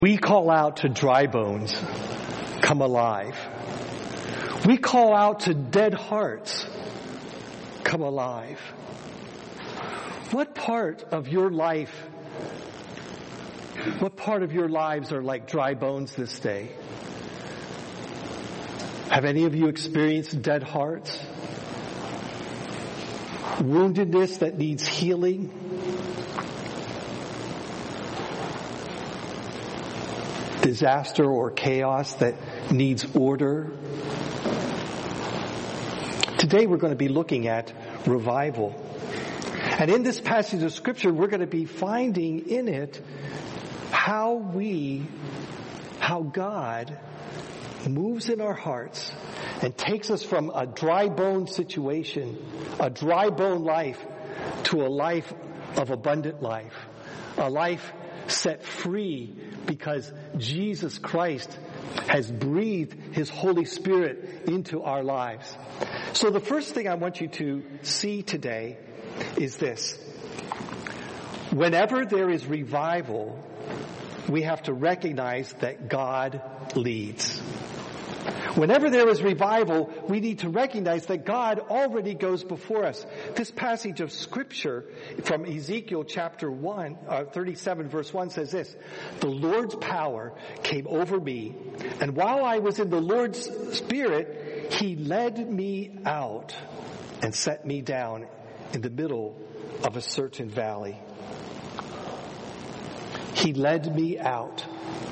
We call out to dry bones, come alive. We call out to dead hearts, come alive. What part of your lives are like dry bones this day? Have any of you experienced dead hearts? Woundedness that needs healing? Disaster or chaos that needs order? Today we're going to be looking at revival. And in this passage of Scripture, we're going to be finding in it how God moves in our hearts and takes us from a dry bone situation, a dry bone life, to a life of abundant life, a life set free because Jesus Christ has breathed His Holy Spirit into our lives. So the first thing I want you to see today is this. Whenever there is revival, we have to recognize that God leads. Whenever there is revival, we need to recognize that God already goes before us. This passage of Scripture from Ezekiel chapter 37 verse 1 says this: "The Lord's power came over me, and while I was in the Lord's Spirit, He led me out and set me down in the middle of a certain valley." He led me out.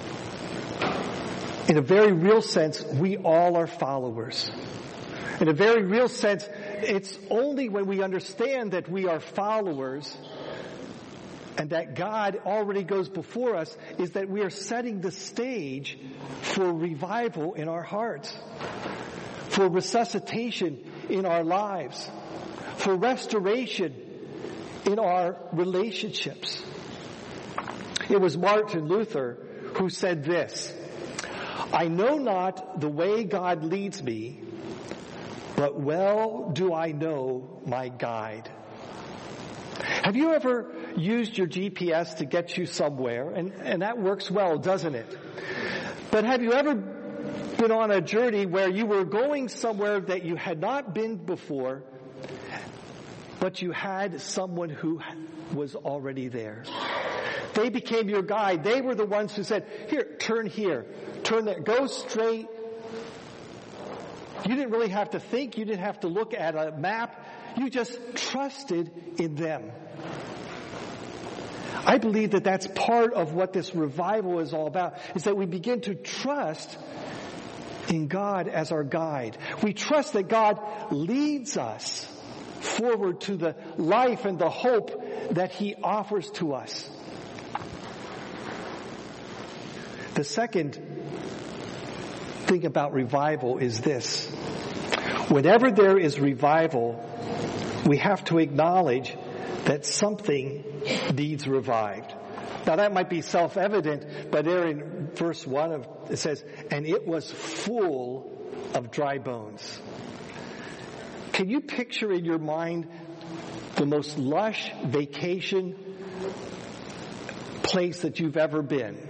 In a very real sense, we all are followers. In a very real sense, it's only when we understand that we are followers and that God already goes before us is that we are setting the stage for revival in our hearts, for resuscitation in our lives, for restoration in our relationships. It was Martin Luther who said this: "I know not the way God leads me, but well do I know my guide." Have you ever used your GPS to get you somewhere? And that works well, doesn't it? But have you ever been on a journey where you were going somewhere that you had not been before, but you had someone who was already there? They became your guide. They were the ones who said, here, turn there, go straight. You didn't really have to think. You didn't have to look at a map. You just trusted in them. I believe that that's part of what this revival is all about, is that we begin to trust in God as our guide. We trust that God leads us forward to the life and the hope that He offers to us. The second thing about revival is this. Whenever there is revival, we have to acknowledge that something needs revived. Now that might be self-evident, but there in verse 1 it says, "And it was full of dry bones." Can you picture in your mind the most lush vacation place that you've ever been?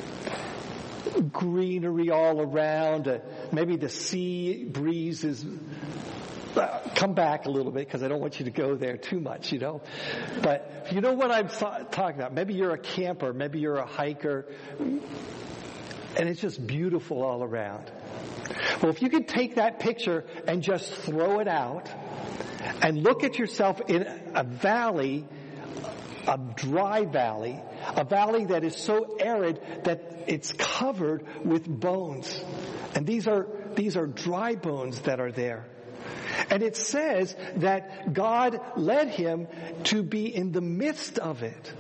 Greenery all around, maybe the sea breeze is... come back a little bit because I don't want you to go there too much, But you know what I'm talking about. Maybe you're a camper, maybe you're a hiker, and it's just beautiful all around. Well, if you could take that picture and just throw it out and look at yourself in a valley, a dry valley, a valley that is so arid that it's covered with bones. And these are dry bones that are there. And it says that God led him to be in the midst of it.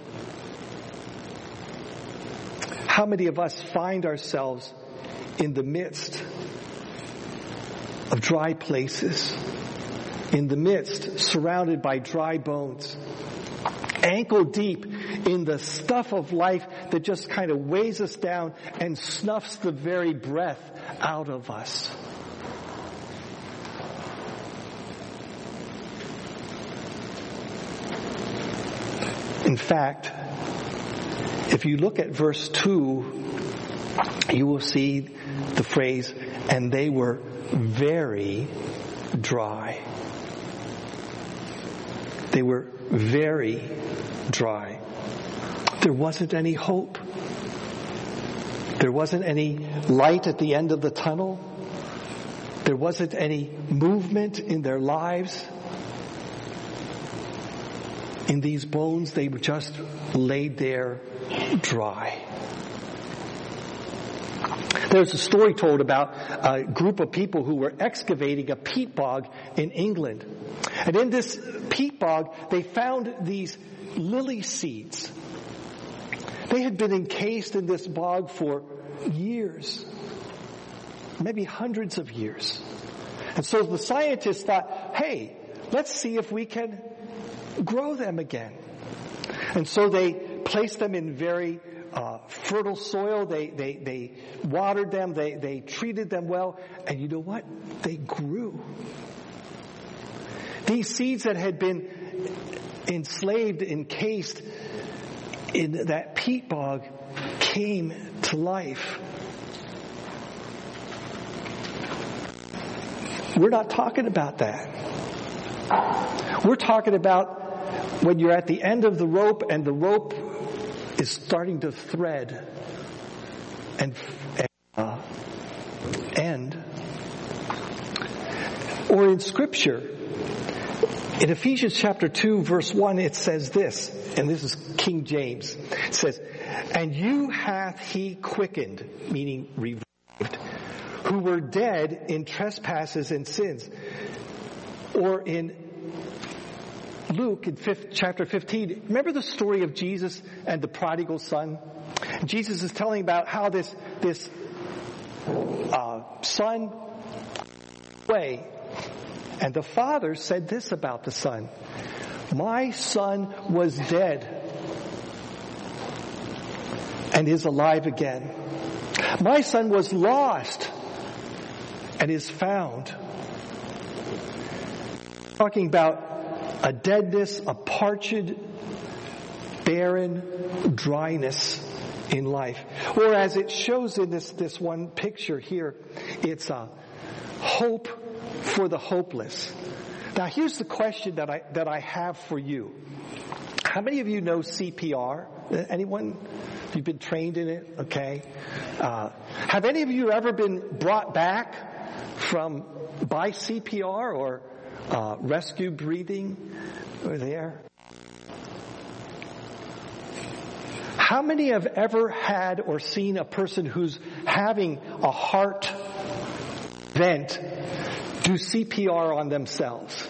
How many of us find ourselves in the midst of dry places? In the midst, surrounded by dry bones, ankle deep in the stuff of life that just kind of weighs us down and snuffs the very breath out of us. In fact, if you look at verse 2 you will see the phrase, and they were very dry. They were very dry. There wasn't any hope. There wasn't any light at the end of the tunnel. There wasn't any movement in their lives. In these bones, they were just laid there dry. There's a story told about a group of people who were excavating a peat bog in England. And in this peat bog, they found these lily seeds. They had been encased in this bog for years, maybe hundreds of years. And so the scientists thought, hey, let's see if we can grow them again. And so they placed them in very fertile soil. They watered them. They treated them well. And you know what? They grew. These seeds that had been enslaved, encased in that peat bog came to life. We're not talking about that. We're talking about when you're at the end of the rope and the rope is starting to thread and end. Or in Scripture, in Ephesians chapter 2, verse 1, it says this, and this is King James. It says, "And you hath he quickened," meaning revived, "who were dead in trespasses and sins." Or in Luke, in chapter 15, remember the story of Jesus and the prodigal son? Jesus is telling about how this son away, and the father said this about the son: "My son was dead and is alive again. My son was lost and is found." Talking about a deadness, a parched, barren dryness in life. Or as it shows in this one picture here, it's a hope for the hopeless. Now here's the question that I have for you. How many of you know CPR? Anyone? You've been trained in it? Okay. Have any of you ever been brought back by CPR or rescue breathing or there? How many have ever had or seen a person who's having a heart event do CPR on themselves?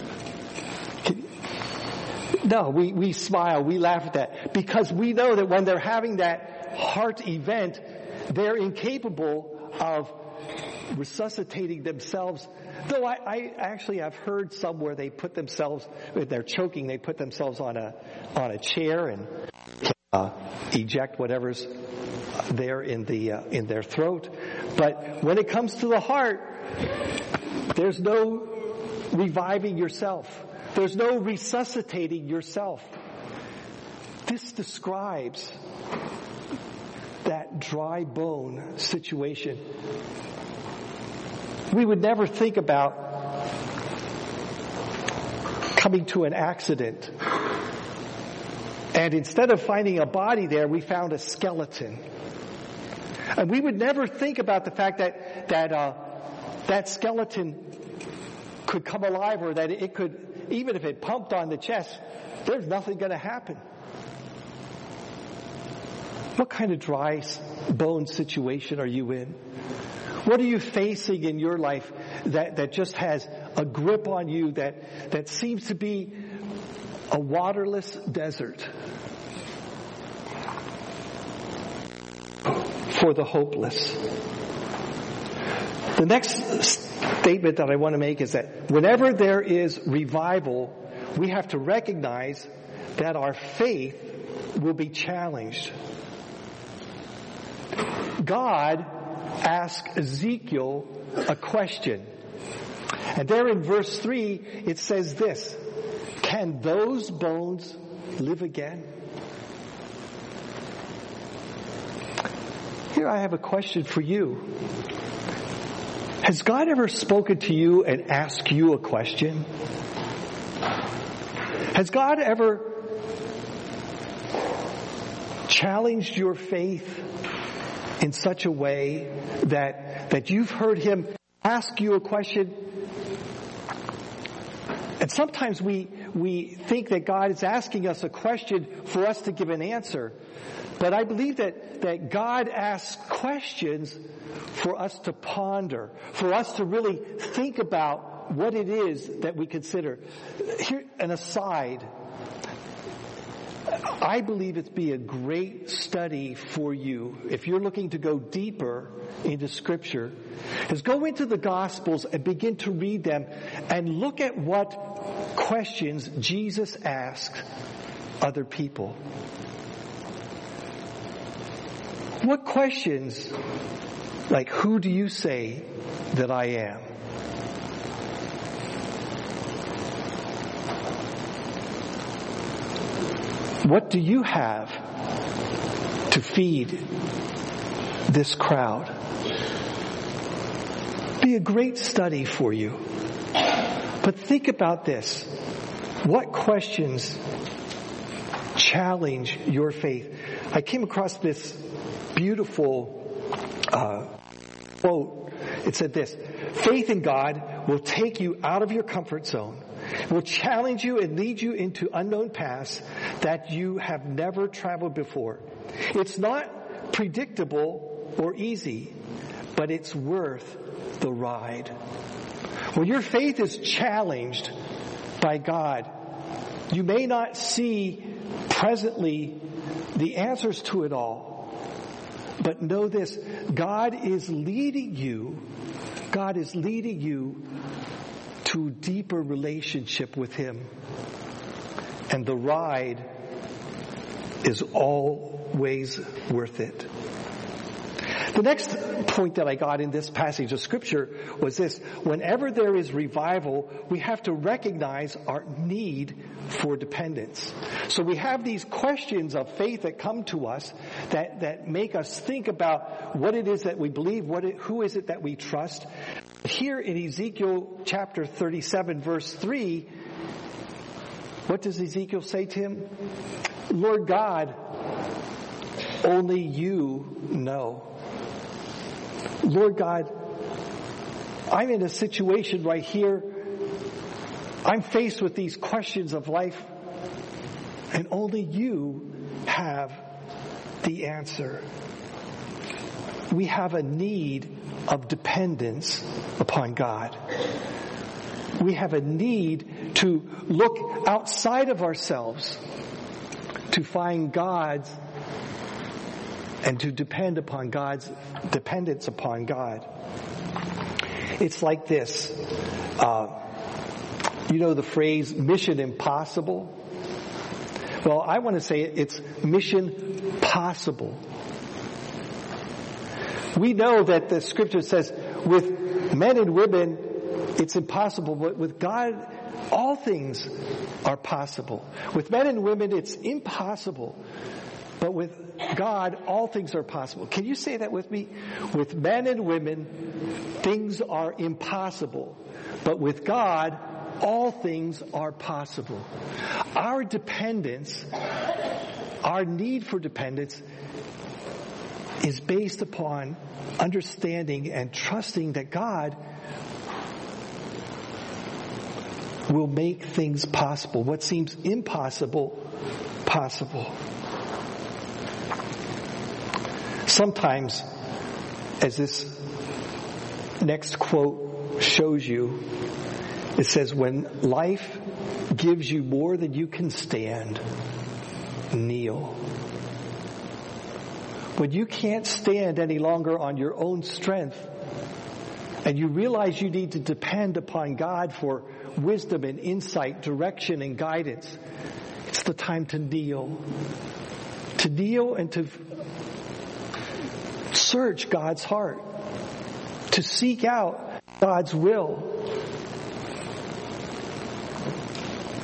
No, we smile, we laugh at that, because we know that when they're having that heart event, they're incapable of resuscitating themselves. Though I actually have heard some where they put themselves, if they're choking, they put themselves on a chair and eject whatever's there in their throat. But when it comes to the heart, there's no reviving yourself. There's no resuscitating yourself. This describes that dry bone situation. We would never think about coming to an accident, and instead of finding a body there, we found a skeleton. And we would never think about the fact that skeleton could come alive, or that it could, even if it pumped on the chest, there's nothing going to happen. What kind of dry bone situation are you in? What are you facing in your life that just has a grip on you that seems to be a waterless desert for the hopeless? The next statement that I want to make is that whenever there is revival, we have to recognize that our faith will be challenged. God asked Ezekiel a question. And there in verse 3, it says this: "Can those bones live again?" here I have a question for you. Has God ever spoken to you and asked you a question? Has God ever challenged your faith in such a way that you've heard Him ask you a question? And sometimes we think that God is asking us a question for us to give an answer. But I believe that God asks questions for us to ponder, for us to really think about what it is that we consider. Here, an aside. I believe it'd be a great study for you, if you're looking to go deeper into Scripture, is go into the Gospels and begin to read them and look at what questions Jesus asked other people. What questions, like, who do you say that I am? What do you have to feed this crowd? Be a great study for you. But think about this. What questions challenge your faith? I came across this beautiful quote. It said this: faith in God will take you out of your comfort zone, will challenge you and lead you into unknown paths that you have never traveled before. It's not predictable or easy, but it's worth the ride. When your faith is challenged by God, you may not see presently the answers to it all, but know this: God is leading you to a deeper relationship with Him. And the ride is always worth it. The next point that I got in this passage of Scripture was this: whenever there is revival, we have to recognize our need for dependence. So we have these questions of faith that come to us that make us think about what it is that we believe, who is it that we trust. Here in Ezekiel chapter 37, verse 3, what does Ezekiel say to him? Lord God, only you know. Lord God, I'm in a situation right here. I'm faced with these questions of life, and only you have the answer. We have a need of dependence upon God. We have a need to look outside of ourselves to find God's and to depend upon God's dependence upon God. It's like this. You know the phrase mission impossible? Well, I want to say it's mission possible. We know that the Scripture says with men and women it's impossible, but with God all things are possible. With men and women it's impossible, but with God all things are possible. Can you say that with me? With men and women things are impossible, but with God all things are possible. Our dependence, our need for dependence is based upon understanding and trusting that God will make things possible. What seems impossible, possible. Sometimes, as this next quote shows you, it says, when life gives you more than you can stand, kneel. When you can't stand any longer on your own strength, and you realize you need to depend upon God for wisdom and insight, direction and guidance, it's the time to kneel. To kneel and to search God's heart. To seek out God's will.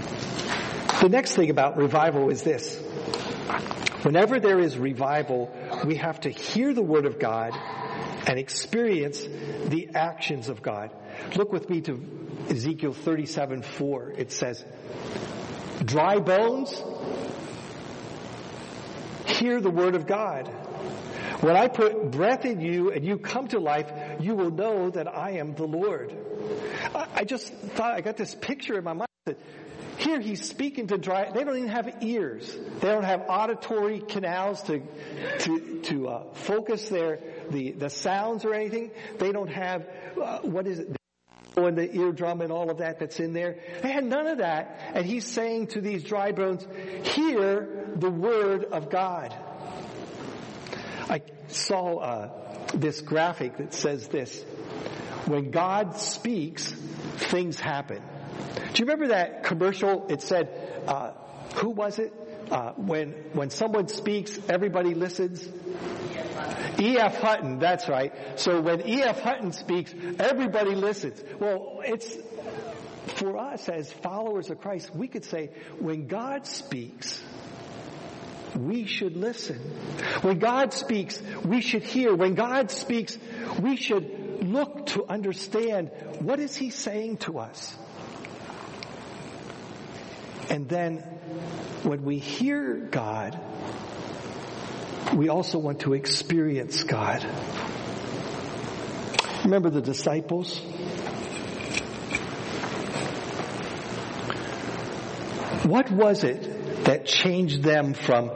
The next thing about revival is this. Whenever there is revival, we have to hear the Word of God and experience the actions of God. Look with me to Ezekiel 37:4. It says, dry bones, hear the Word of God. When I put breath in you and you come to life, you will know that I am the Lord. I just thought, I got this picture in my mind that here he's speaking to dry, they don't even have ears. They don't have auditory canals to focus the sounds or anything. They don't have, and the eardrum and all of that's in there. They had none of that. And he's saying to these dry bones, hear the Word of God. I saw this graphic that says this: when God speaks, things happen. Do you remember that commercial? It said, who was it? When someone speaks, everybody listens. E.F. Hutton, that's right. So when E.F. Hutton speaks, everybody listens. Well, it's for us as followers of Christ, we could say, when God speaks, we should listen. When God speaks, we should hear. When God speaks, we should look to understand, what is He saying to us? And then when we hear God, we also want to experience God. Remember the disciples? What was it that changed them from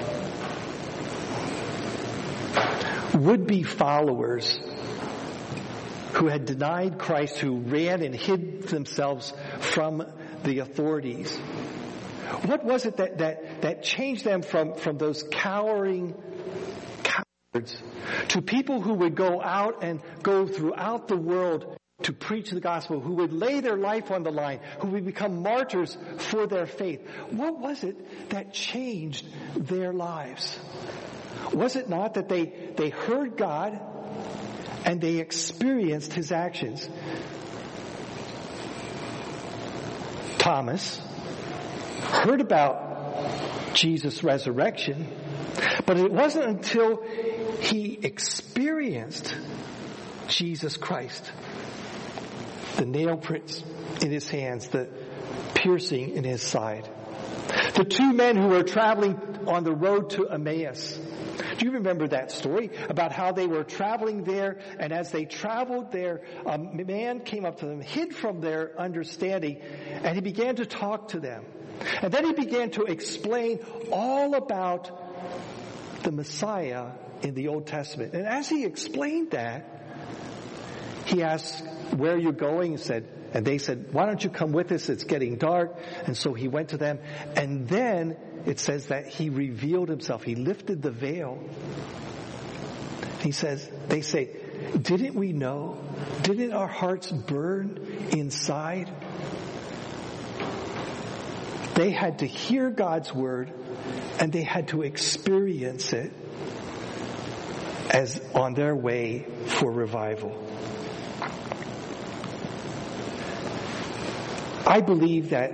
would-be followers who had denied Christ, who ran and hid themselves from the authorities? What was it that changed them from those cowering cowards to people who would go out and go throughout the world to preach the gospel, who would lay their life on the line, who would become martyrs for their faith? What was it that changed their lives? Was it not that they heard God and they experienced His actions? Thomas heard about Jesus' resurrection, but it wasn't until he experienced Jesus Christ, the nail prints in His hands, the piercing in His side. The two men who were traveling on the road to Emmaus. Do you remember that story about how they were traveling there, and as they traveled there, a man came up to them, hid from their understanding, and he began to talk to them. And then he began to explain all about the Messiah in the Old Testament. And as he explained that, he asked, where are you going? And they said, why don't you come with us? It's getting dark. And so he went to them. And then it says that he revealed himself. He lifted the veil. They say, didn't we know? Didn't our hearts burn inside? They had to hear God's word, and they had to experience it as on their way for revival. I believe that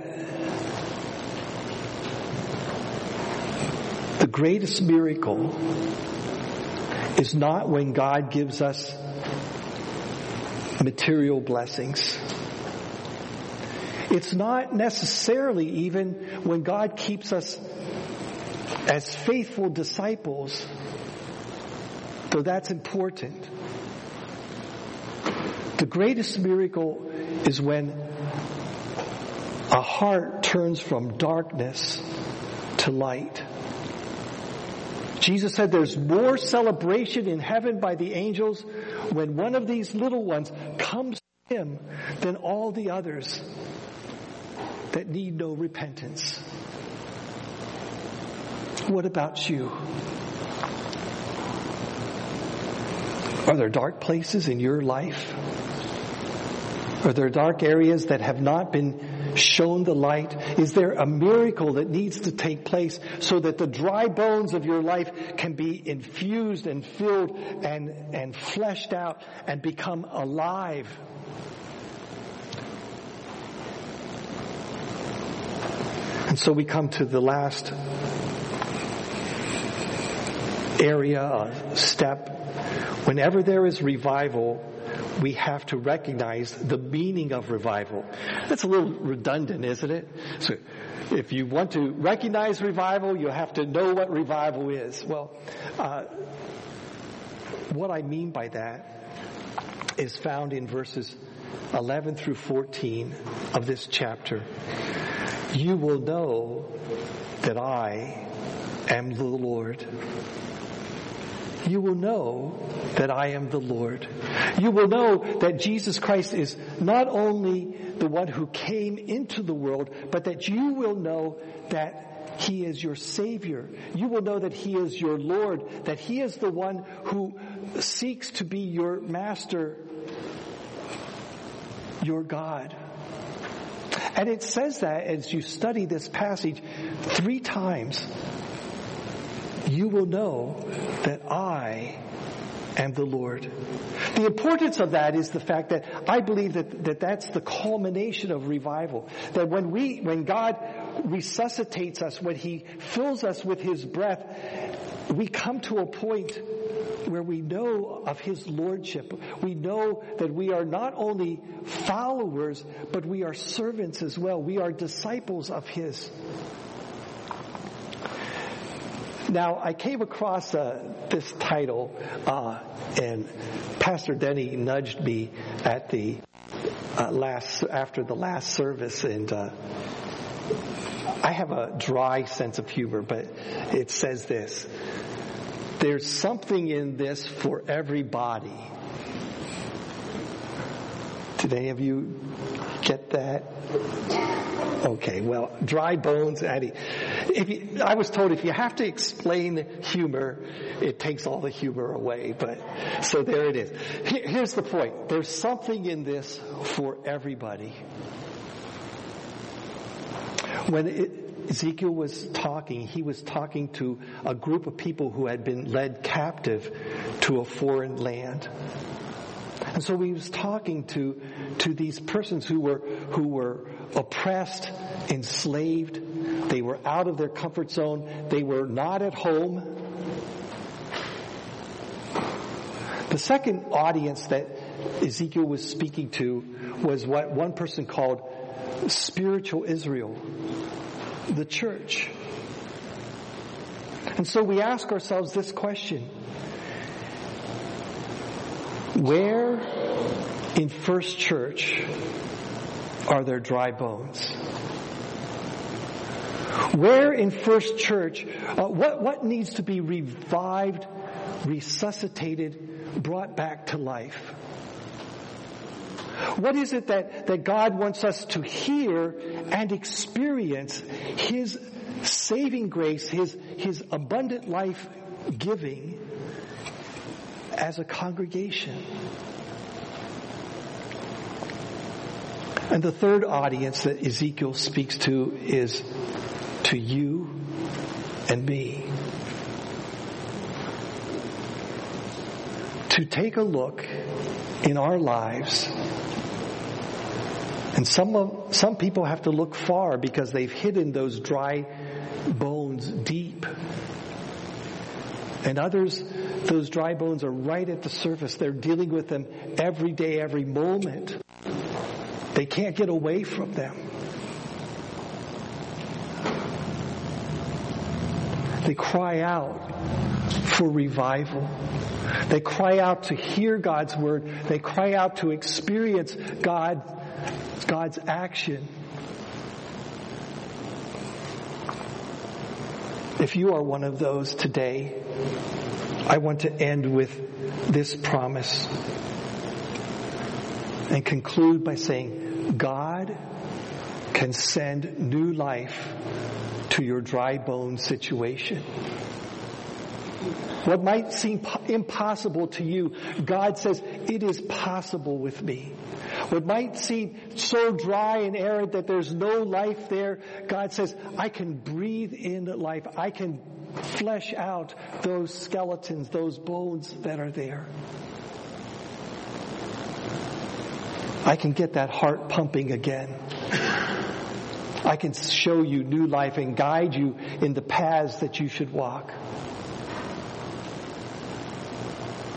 the greatest miracle is not when God gives us material blessings. It's not necessarily even when God keeps us as faithful disciples, though that's important. The greatest miracle is when a heart turns from darkness to light. Jesus said there's more celebration in heaven by the angels when one of these little ones comes to Him than all the others that need no repentance. What about you? Are there dark places in your life? Are there dark areas that have not been shown the light? Is there a miracle that needs to take place so that the dry bones of your life can be infused and filled and fleshed out and become alive? And so we come to the last area, a step. Whenever there is revival, we have to recognize the meaning of revival. That's a little redundant, isn't it? So if you want to recognize revival, you have to know what revival is. Well, what I mean by that is found in verses 11 through 14 of this chapter. You will know that I am the Lord. You will know that I am the Lord. You will know that Jesus Christ is not only the one who came into the world, but that you will know that He is your Savior. You will know that He is your Lord, that He is the one who seeks to be your Master, your God. And it says that as you study this passage 3 times. You will know that I am the Lord. The importance of that is the fact that I believe that that's the culmination of revival. That when God resuscitates us, when He fills us with His breath, we come to a point where we know of His lordship. We know that we are not only followers, but we are servants as well. We are disciples of His. Now, I came across this title, and Pastor Denny nudged me at the after the last service, and I have a dry sense of humor, but it says this: there's something in this for everybody. Did any of you get that? Okay, well, dry bones, Eddie. I was told if you have to explain humor, it takes all the humor away. But so there it is. Here's the point. There's something in this for everybody. When Ezekiel was talking, he was talking to a group of people who had been led captive to a foreign land. And so he was talking to these persons who were oppressed, enslaved. They were out of their comfort zone. They were not at home. The second audience that Ezekiel was speaking to was what one person called spiritual Israel, the church. And so we ask ourselves this question: where in First Church are there dry bones? Where in First Church, what needs to be revived, resuscitated, brought back to life? What is it that God wants us to hear and experience His saving grace, His abundant life giving as a congregation? And the third audience that Ezekiel speaks to is to you and me. To take a look in our lives. And some people have to look far because they've hidden those dry bones deep. And others, those dry bones are right at the surface. They're dealing with them every day, every moment. They can't get away from them. They cry out for revival. They cry out to hear God's word. They cry out to experience God's action. If you are one of those today, I want to end with this promise and conclude by saying, God can send new life to your dry bone situation. What might seem impossible to you, God says, it is possible with me. What might seem so dry and arid that there's no life there, God says, I can breathe in life. I can flesh out those skeletons, those bones that are there. I can get that heart pumping again. I can show you new life and guide you in the paths that you should walk.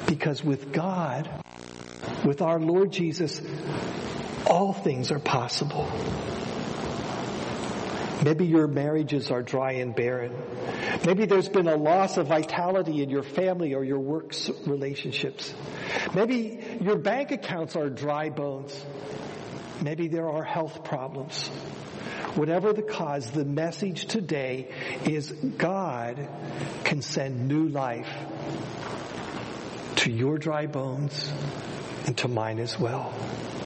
Because with God, with our Lord Jesus, all things are possible. Maybe your marriages are dry and barren. Maybe there's been a loss of vitality in your family or your work relationships. Maybe your bank accounts are dry bones. Maybe there are health problems. Whatever the cause, the message today is God can send new life to your dry bones and to mine as well.